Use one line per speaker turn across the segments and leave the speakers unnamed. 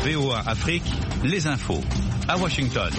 VOA Afrique, les infos. À Washington.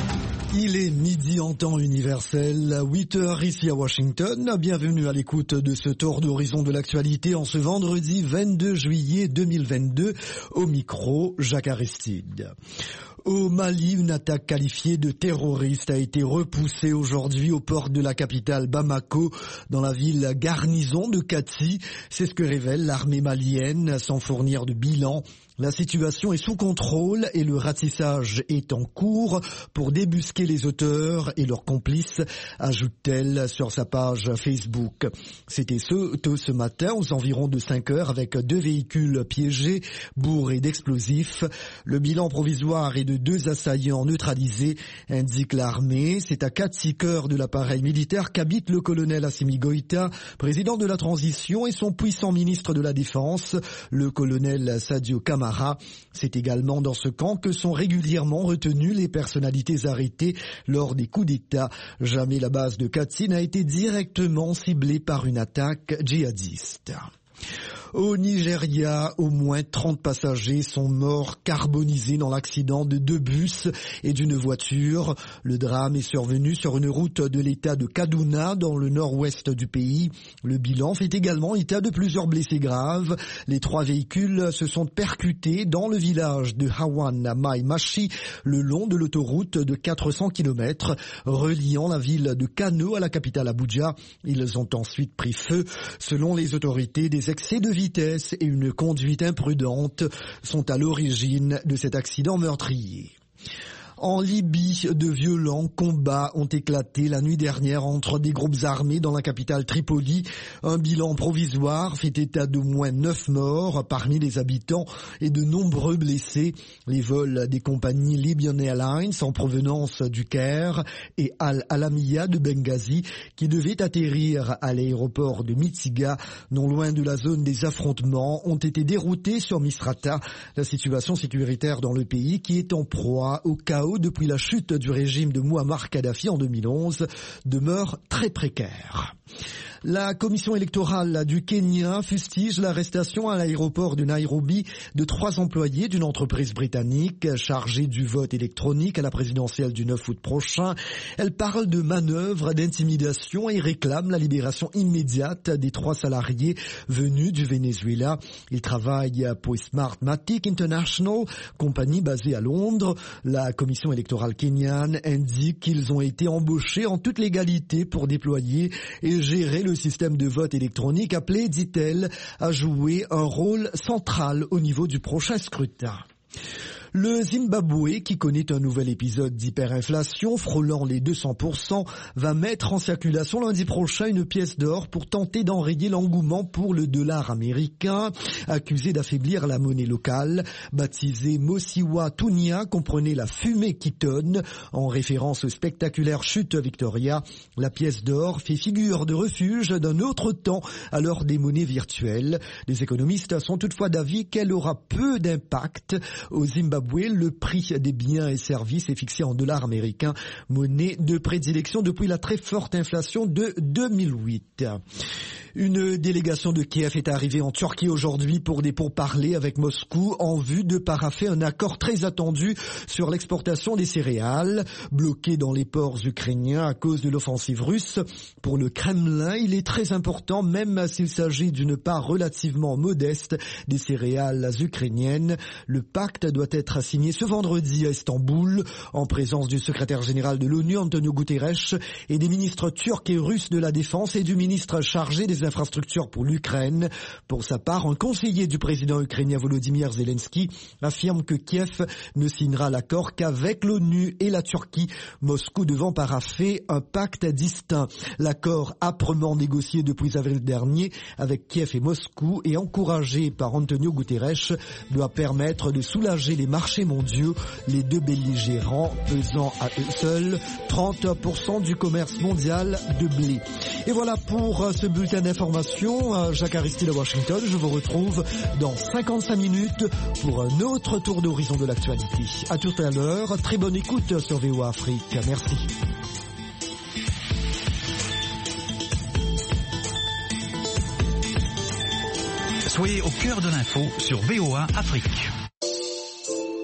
Il est midi en temps universel, 8h ici à Washington. Bienvenue à l'écoute de ce tour d'horizon de l'actualité en ce vendredi 22 juillet 2022. Au micro, Jacques Aristide. Au Mali, une attaque qualifiée de terroriste a été repoussée aujourd'hui au port de la capitale Bamako, dans la ville garnison de Kati. C'est ce que révèle l'armée malienne sans fournir de bilan. La situation est sous contrôle et le ratissage est en cours pour débusquer les auteurs et leurs complices, ajoute-t-elle sur sa page Facebook. C'était tôt ce matin, aux environs de 5 heures, avec 2 véhicules piégés, bourrés d'explosifs. Le bilan provisoire est de 2 assaillants neutralisés, indique l'armée. C'est à Kati, cœur de l'appareil militaire, qu'habite le colonel Assimi Goïta, président de la transition, et son puissant ministre de la Défense, le colonel Sadio Kamara. C'est également dans ce camp que sont régulièrement retenues les personnalités arrêtées lors des coups d'État. Jamais la base de Kati n'a été directement ciblée par une attaque djihadiste. Au Nigeria, au moins 30 passagers sont morts carbonisés dans l'accident de 2 bus et d'une voiture. Le drame est survenu sur une route de l'état de Kaduna, dans le nord-ouest du pays. Le bilan fait également état de plusieurs blessés graves. Les 3 véhicules se sont percutés dans le village de Hawan Mai Machi, le long de l'autoroute de 400 km reliant la ville de Kano à la capitale Abuja. Ils ont ensuite pris feu. Selon les autorités, des excès de vitesse et une conduite imprudente sont à l'origine de cet accident meurtrier. En Libye, de violents combats ont éclaté la nuit dernière entre des groupes armés dans la capitale Tripoli. Un bilan provisoire fait état d'au moins 9 morts parmi les habitants et de nombreux blessés. Les vols des compagnies Libyan Airlines en provenance du Caire et Al-Alamiya de Benghazi, qui devaient atterrir à l'aéroport de Mitiga, non loin de la zone des affrontements, ont été déroutés sur Misrata. La situation sécuritaire dans le pays, qui est en proie au chaos depuis la chute du régime de Mouammar Kadhafi en 2011, demeure très précaire. La commission électorale du Kenya fustige l'arrestation à l'aéroport de Nairobi de 3 employés d'une entreprise britannique chargée du vote électronique à la présidentielle du 9 août prochain. Elle parle de manœuvres d'intimidation et réclame la libération immédiate des 3 salariés venus du Venezuela. Ils travaillent pour Smartmatic International, compagnie basée à Londres. La commission électorale kenyane indique qu'ils ont été embauchés en toute légalité pour déployer et gérer le système de vote électronique appelé, dit-elle, à jouer un rôle central au niveau du prochain scrutin. Le Zimbabwe, qui connaît un nouvel épisode d'hyperinflation frôlant les 200%, va mettre en circulation lundi prochain une pièce d'or pour tenter d'enrayer l'engouement pour le dollar américain. Accusé d'affaiblir la monnaie locale, baptisée Mosiwa Tunia, comprenait la fumée qui tonne. En référence aux spectaculaires chutes Victoria, la pièce d'or fait figure de refuge d'un autre temps à l'heure des monnaies virtuelles. Les économistes sont toutefois d'avis qu'elle aura peu d'impact. Au Zimbabwe, le prix des biens et services est fixé en dollars américains, monnaie de prédilection depuis la très forte inflation de 2008. Une délégation de Kiev est arrivée en Turquie aujourd'hui pour des pourparlers avec Moscou en vue de paraffer un accord très attendu sur l'exportation des céréales, bloquées dans les ports ukrainiens à cause de l'offensive russe. Pour le Kremlin, il est très important, même s'il s'agit d'une part relativement modeste des céréales ukrainiennes. Le pacte doit être signé ce vendredi à Istanbul, en présence du secrétaire général de l'ONU, Antonio Guterres, et des ministres turcs et russes de la Défense et du ministre chargé des infrastructures pour l'Ukraine. Pour sa part, un conseiller du président ukrainien Volodymyr Zelensky affirme que Kiev ne signera l'accord qu'avec l'ONU et la Turquie, Moscou devant paraffer un pacte distinct. L'accord âprement négocié depuis avril dernier avec Kiev et Moscou et encouragé par Antonio Guterres doit permettre de soulager les marchés mondiaux, les 2 belligérants pesant à eux seuls 30% du commerce mondial de blé. Et voilà pour ce bulletin d'information. Jacques Aristide à Washington. Je vous retrouve dans 55 minutes pour un autre tour d'horizon de l'actualité. À tout à l'heure. Très bonne écoute sur VOA Afrique. Merci.
Soyez au cœur de l'info sur VOA Afrique.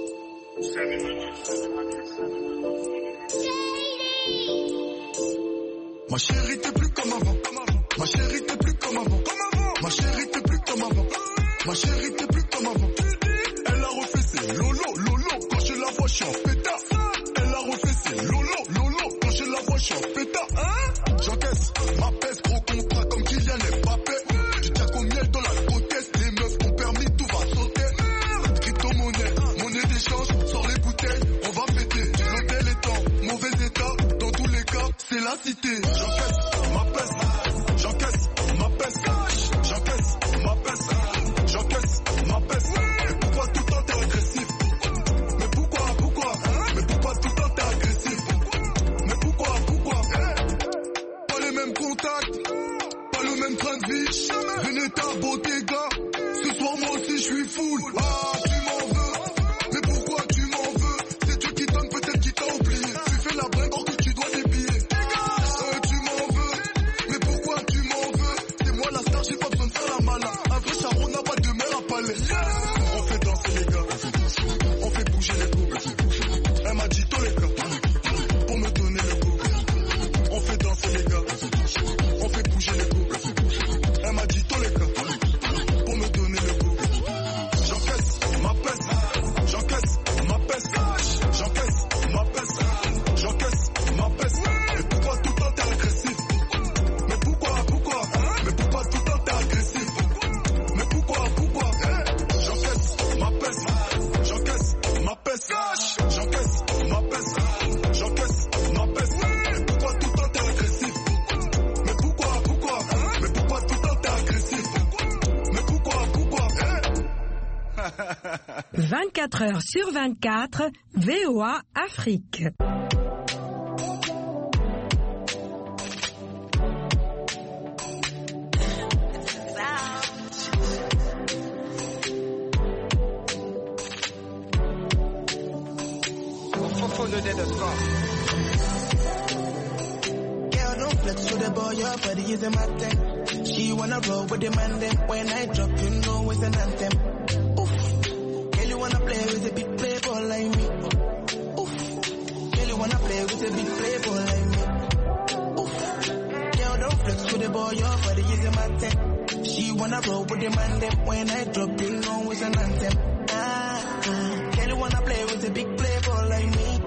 Ma chérie t'es plus comme avant. Ma chérie t'es plus comme avant. Ma chérie t'es plus comme avant. Ma chérie t'es plus comme avant. Elle a refait ses lolo. Quand je la vois, je suis en pétard. Elle a refait ses lolo. Quand je la vois, je suis en pétard. J'encaisse ma peste, gros contrat comme Kylian Mbappé. Tu tiens qu'au miel dans la côtesse. Les meufs ont permis, tout va sauter. Crypto-monnaie d'échange, sors les bouteilles, on va fêter. L'hôtel est en mauvais état, dans tous les cas, c'est la cité. J'encaisse ma peste, j'encaisse ma peste, j'encaisse ma peste, j'encaisse ma peste. Mais pourquoi tout le temps t'es agressif? Mais pourquoi? Mais pourquoi tout le temps t'es agressif? Mais pourquoi? Pas les mêmes contacts, pas le même train de vie. Venez ta beauté, gars. Ce soir moi aussi je suis full. Ah, tu m'en veux? Mais pourquoi tu m'en veux? C'est Dieu qui donne, peut-être qui t'a oublié. Tu fais la bringue or que tu dois des billets. Tu m'en veux? Mais pourquoi tu m'en veux? C'est moi la star, j'ai pas besoin de faire la malin. Un vrai charron n'a pas de mère à palais. On fait danser les gars, on fait bouger les coups. Elle m'a dit tous les gars, pour me donner le goût. On fait danser les gars, on fait bouger les coups. Elle m'a dit tous les gars, pour me donner le goût. J'encaisse ma peste, j'encaisse ma peste, j'encaisse ma peste, j'encaisse ma peste. Mais pourquoi tout le temps t'es agressif? Mais pourquoi? Mais pourquoi tout le temps t'es agressif? Mais pourquoi? J'encaisse ma peste, j'encaisse ma peste, j'encaisse ma peste, j'encaisse ma peste. Mais pourquoi tout le temps t'es agressif? Mais pourquoi? Mais pourquoi tout le temps t'es agressif? Mais pourquoi?
24 heures sur 24, VOA Afrique.
Girl, don't flex with the boy, your body is a matter. She wanna roll with the man, then when I drop, you know it's an anthem. Oof. Girl, you wanna play with a big playboy like me. Oof. Girl, you wanna play with a big playboy like me. Oof. Girl, don't flex with the boy, your body is a matter. She wanna roll with the man, then when I drop, you know it's an anthem. Girl, you wanna play with a big playboy like me.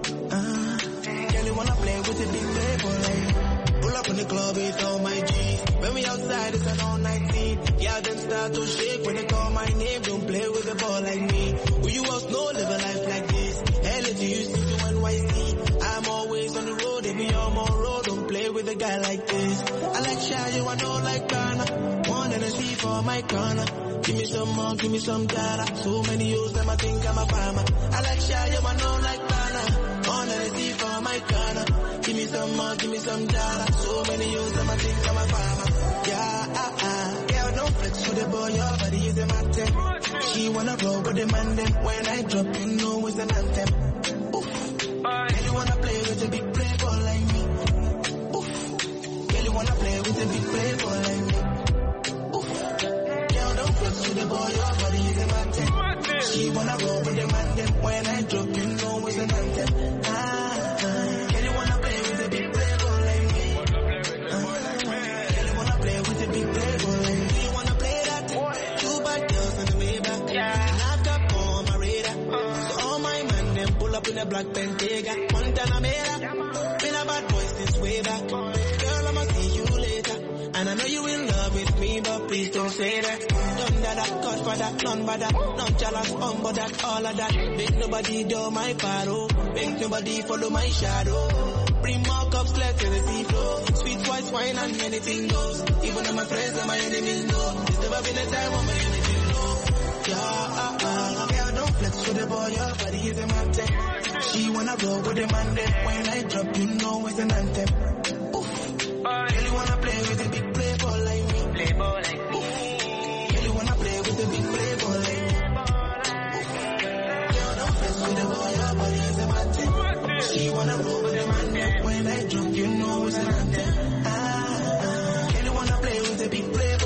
Girl, you wanna play with a big playboy like me. Pull up in the club, it's all my G's. When we outside, it's an all-night scene. Yeah, them start to shake when they call my name. Don't play with the ball like me. Who you else know live a life like this? LA to you, to NYC. I'm always on the road, if you on my road. Don't play with a guy like this. I like shy, you I know like Ghana. One and a C for my corner. Give me some more, give me some data. So many years, them I think I'm a farmer. I like shy, you I know like Ghana. One and a C for my corner. Give me some more, give me some data. So many years, them I think I'm a farmer. Yeah, girl, don't flex with the boy, your body is a matter. She wanna roll with the man, then when I drop, you know it's an anthem. Oof. Girl, you wanna play with a big playboy like me. Oof. Girl, you wanna play with a big playboy like me. Oof. Girl, don't flex with the boy, your body is a matter. She wanna roll with the man, then when I drop, you know it's an anthem. Girl, you wanna play with a big playboy like me. Girl, you wanna play with a big playboy like me. You wanna play that? Two bad girls in the Maybach. And I've got more on my radar. So all my man, them pull up in the black Bentayga. Montana Mera. Been a bad boy since way back. Girl, I'ma see you later. And I know you in love with me, but please don't say that. Done that, God for that, none but that. None jealous, but that, all of that. Make nobody do my paro. Make nobody follow my shadow. Bring more cups, let's let the sea flow. Sweet white wine and anything goes. Even though my friends and my enemies know. There's never been a time when my enemies know. Yeah, girl, don't flex with the boy, your body is a matter. She wanna roll with the man, then when I drop, you know it's an anthem. Oof. Girl, you wanna play with a big playboy like me. Playboy like me. Oof. Girl, you wanna play with a big playboy like me. Oof. Girl, don't flex with the boy, your body is a matter. She wanna roll with the man, then when I drop, you know it's an anthem. Girl, you wanna play with a big playboy.